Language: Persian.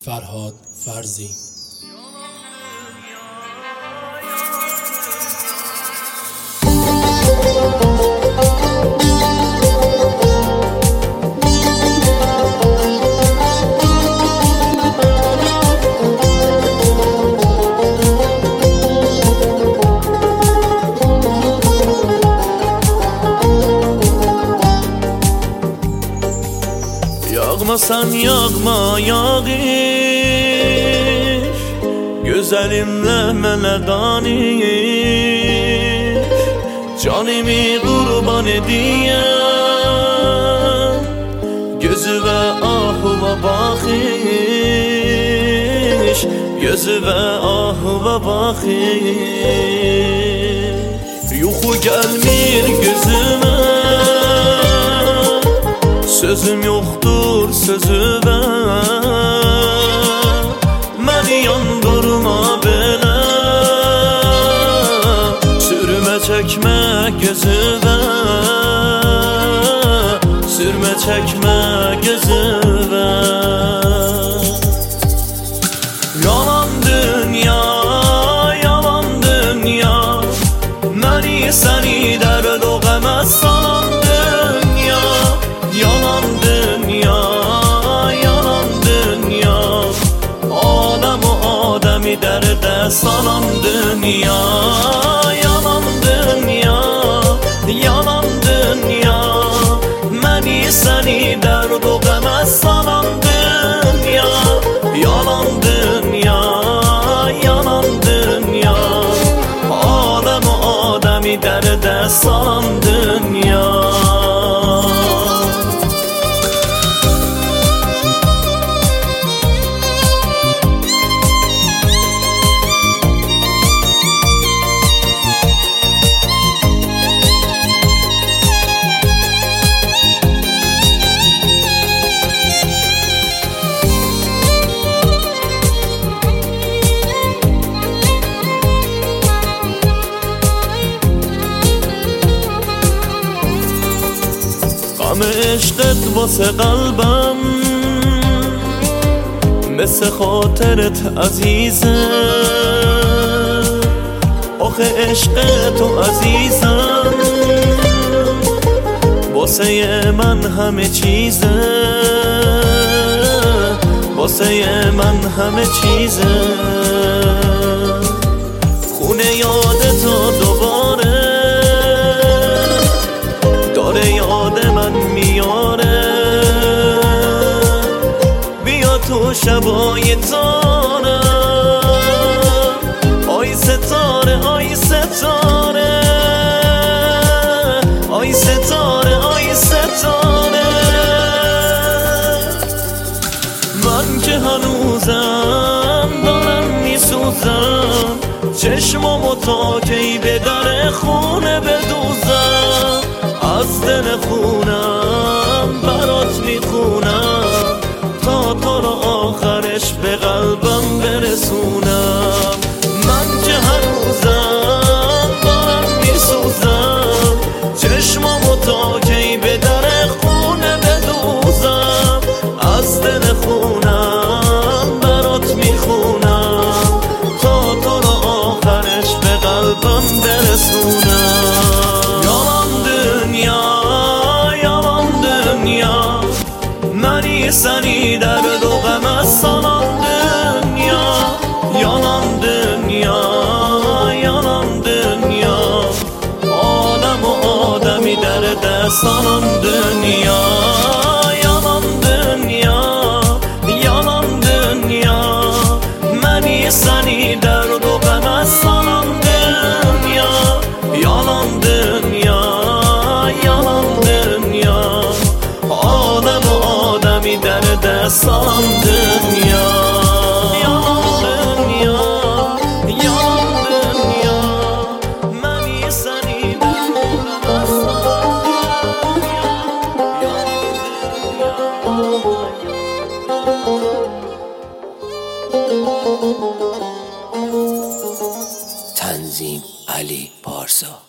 فرهاد فرزی. Yağmasan yağma yağış, güzelinle mənə danış. Canımı qurban ediyəm, gözü və ahuva baxış, gözü və ahuva baxış. Yuxu gəlmir gözümə, sözüm yoxdur sözüvə. Məni yandırma belə, sürmə çəkmə gözüvə, sürmə çəkmə gözüvə. Yalan dünya, yalan dünya, məni səni dərd o qəmə salan dünya. Yalan dünya, yalan dünya, aləm-u adəmi dərdə salan dünya. Yalan dünya, yalan dünya, məni səni dərd o qəmə salan dünya. Yalan dünya, yalan dünya, aləm-u adəmi dərdə salan dünya. غم عشقت واسه قلبم مثل خاطرت عزیزه. آخه عشق تو عزیزم واسه من همه چیزه، واسه من همه چیزه. خونه یادتو دوباره داره یاد من میاره. بیا تو شبای تارم، آی ستاره آی ستاره، آی ستاره آی ستاره. من که هنوزم دارم میسوزم، چشمامو تا کی به در خونه بدوزم. از دل خونم برات میخونم تا تو رو آخرش به قلبم برسونم. من که هنوزم دارم میسوزم، چشمامو تا کی به در خونه بدوزم. از دل خونم برات میخونم تا تو رو آخرش به قلبم برسونم. منی سنی درد و غم سالان دنیا. یالان دنیا، یالان دنیا، عالم و آدمی درد سالان دنیا. یالان دنیا، یالان دنیا، منی سنی درد و غم سالان دنیا. یالان دنیا، یالان دنیا، عالم و آدمی درد سالان دنیا. یالان دنیا، یالان دنیا، منی سنی درد و غم سالان دنیا. تنظیم علی پارسا.